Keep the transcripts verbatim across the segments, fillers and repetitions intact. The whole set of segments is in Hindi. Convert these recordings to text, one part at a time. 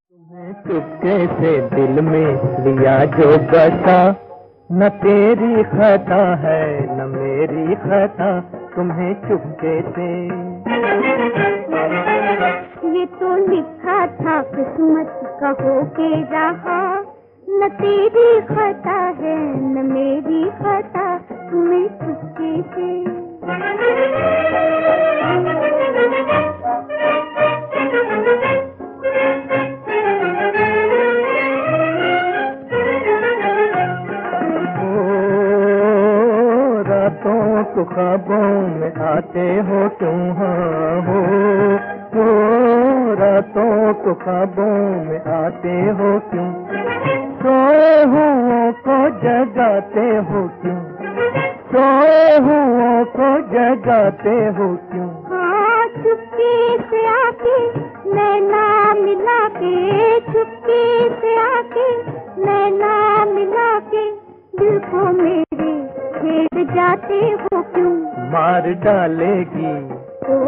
तुम्हें चुपके से दिल में लिया जो बसा, न तेरी खता है न मेरी खता, तुम्हें चुपके से। ये तो लिखा था किस्मत का होके रहा, न तेरी खता है न मेरी खता, तुम्हें चुपके से। तो ख्वाबों में आते हो क्यों, हाँ हो, हो रातों को ख्वाबों में आते हो क्यों, सोए हुओं को जगाते हो क्यों, सोए हुओं को जगाते हो क्यों। हाँ चुपके से आके नैना मिला के, चुपके से आके नैना मिला के, दिल को मेरे छेड़ जाते हो क्यों। मार डालेगी ओ,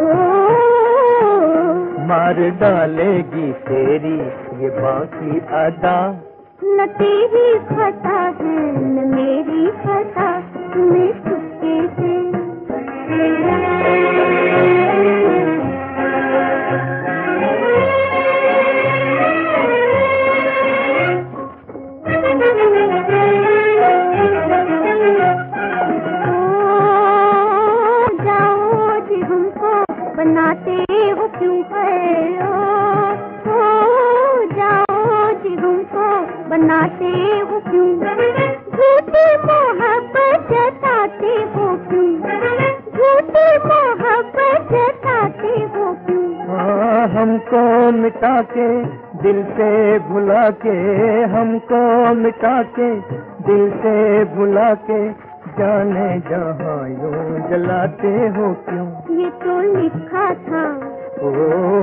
मार डालेगी तेरी ये बाकी अदा, न तेरी खता है न मेरी खता, तुम्हें चुपके से। बनाते हो क्यों है, ओ, ओ जाओ जी हमको बनाते हो क्यों, झूठी मोहब्बत जताते हो क्यों, झूठी मोहब्बत जताते हो क्यों। हाँ हमको मिटा के दिल से भुला के, हमको मिटा के दिल से भुला के, जाने जहाँ यूं जलाते हो क्यों। ये तो लिखा था, ओ,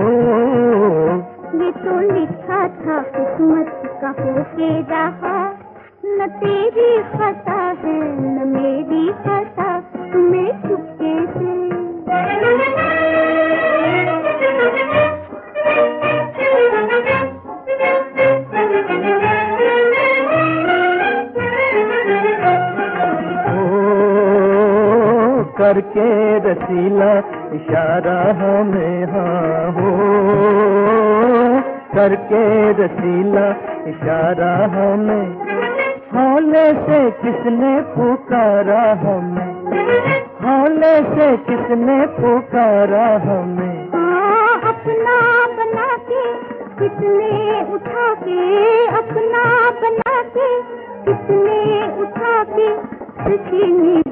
ये तो लिखा था किस्मत का होके रहा, न तेरी खता है न मेरी खता, तुम्हें चुपके से। करके रसीला इशारा हमें, हाँ हो, करके रसीला इशारा हमें, हौले से किसने पुकारा हमें, हौले से किसने पुकारा हमें। हाँ अपना बना के किसने उठा के, अपना बना के किसने उठा के,